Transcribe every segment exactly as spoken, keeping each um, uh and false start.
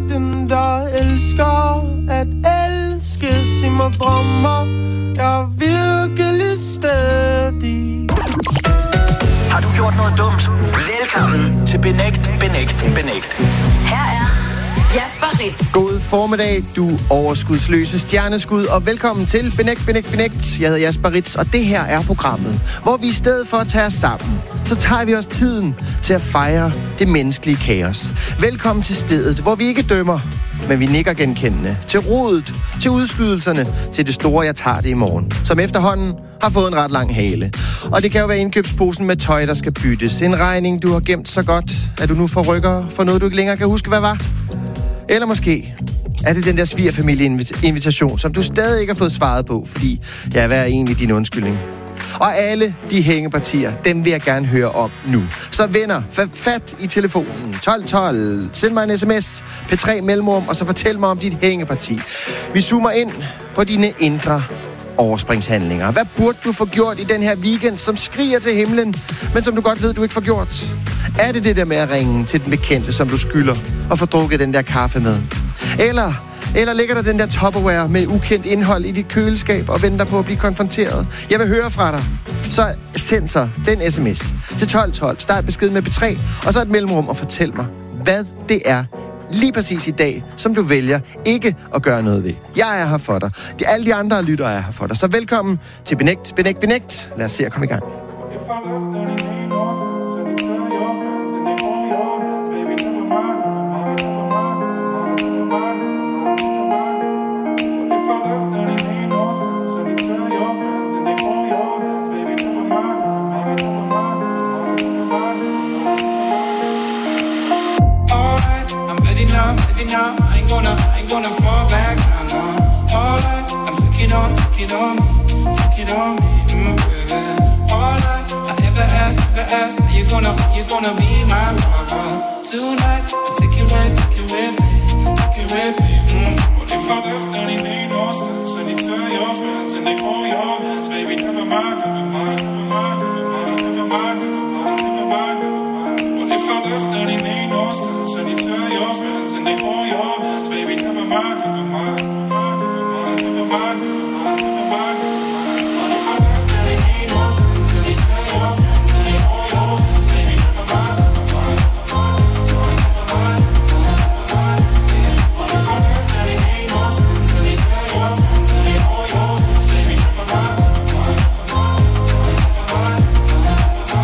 den, der elsker at elske. Sig mig, drømmer jeg virkelig stadig? Har du gjort noget dumt? Velkommen til Benægt, Benægt, Benægt. Her er Jasper Ritz. God formiddag, du overskudsløse stjerneskud, og velkommen til Benægt, Benægt, Benægt. Jeg hedder Jasper Ritz, og det her er programmet, hvor vi i stedet for at tage os sammen, så tager vi os tiden til at fejre det menneskelige kaos. Velkommen til stedet, hvor vi ikke dømmer, men vi nikker genkendende. Til rodet, til udskydelserne, til det store, jeg tager det i morgen. Som efterhånden har fået en ret lang hale. Og det kan jo være indkøbsposen med tøj, der skal byttes. En regning, du har gemt så godt, at du nu får rykker for noget, du ikke længere kan huske, hvad var. Eller måske er det den der svigerfamilie-invitation, som du stadig ikke har fået svaret på, fordi, ja, hvad er egentlig din undskyldning? Og alle de hængepartier, dem vil jeg gerne høre om nu. Så venner, få fat i telefonen tolv tolv, send mig en sms, P tre mellemrum, og så fortæl mig om dit hængeparti. Vi zoomer ind på dine indre overspringshandlinger. Hvad burde du få gjort i den her weekend, som skriger til himlen, men som du godt ved, du ikke får gjort? Er det det der med at ringe til den bekendte, som du skylder, og få drukket den der kaffe med? Eller, eller ligger der den der Tupperware med ukendt indhold i dit køleskab og venter på at blive konfronteret? Jeg vil høre fra dig. Så send så den sms til tolv tolv. Start besked med P tre, og så et mellemrum og fortæl mig, hvad det er lige præcis i dag, som du vælger ikke at gøre noget ved. Jeg er her for dig. De, alle de andre lyttere er her for dig. Så velkommen til Benægt, Benægt, Benægt. Lad os se at komme i gang. Now, I ain't gonna, I ain't gonna fall back now, no. All right, I'm taking on, take it on me, take it on me, mm, baby. All right, I ever ask, ever ask, are you gonna, are you gonna be my lover tonight? I take it with, take it with me, take it with me, mm. What if I left and it made no sense? And you tell your friends and they hold your hands, baby, never mind, never mind, never mind, never mind, never mind, never mind, never mind, never mind. What if I left and it made no sense? And you tell your friends and they hold your hands, baby, never mind, never mind, never mind, never mind, never mind. What if I left and it made no sense? And you tell your friends and they hold your hands, baby, never mind, never mind, never mind, never mind. What if I left and it made no sense? And you tell your friends and they hold your hands, baby, never mind, never mind, never mind, never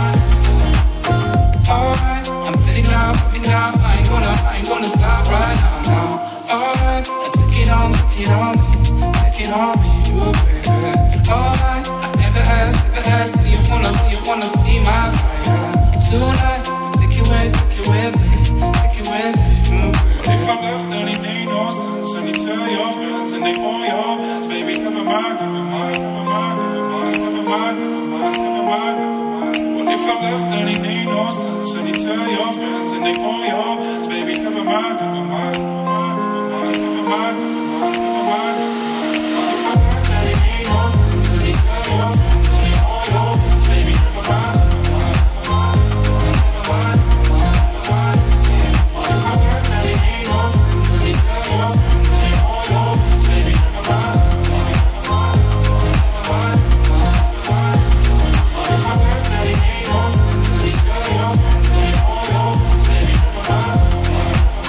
mind. All right, I'm ready now, ready now. I ain't gonna, I ain't gonna stop right now, now. All right, I take it on, take it on me, take it on me, ooh, baby. All right, I never ask, never ask, do you wanna, do you wanna see my fire tonight? Take it with, take it with me, take it with me, ooh, baby. What if I left and it made no sense? And you tell your friends and they hold your hands, baby, never mind, never mind, never mind, never mind, never mind, never mind, never mind, never mind. What if I left and it made no sense? And you tell your friends and they hold your hands, baby, never mind, never mind, never mind, never mind, never mind. What if I left and it made no sense? And you tell your friends and they hold your hands, baby, never mind, never mind, never mind, never mind. What if I left and it made no sense? And you tell your friends and they hold your hands, baby, never mind, never mind, never mind, never mind. What if I left and it made no sense? And you tell your friends and they hold your hands, baby, never mind, never mind, never mind, never mind.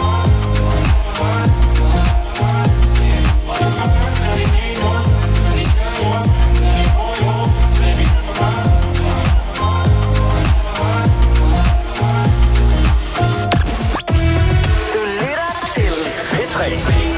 What if I left and it made no sense? And you tell your friends and they hold your hands, baby, never mind, never mind, never mind, never mind. Du lytter til P tre.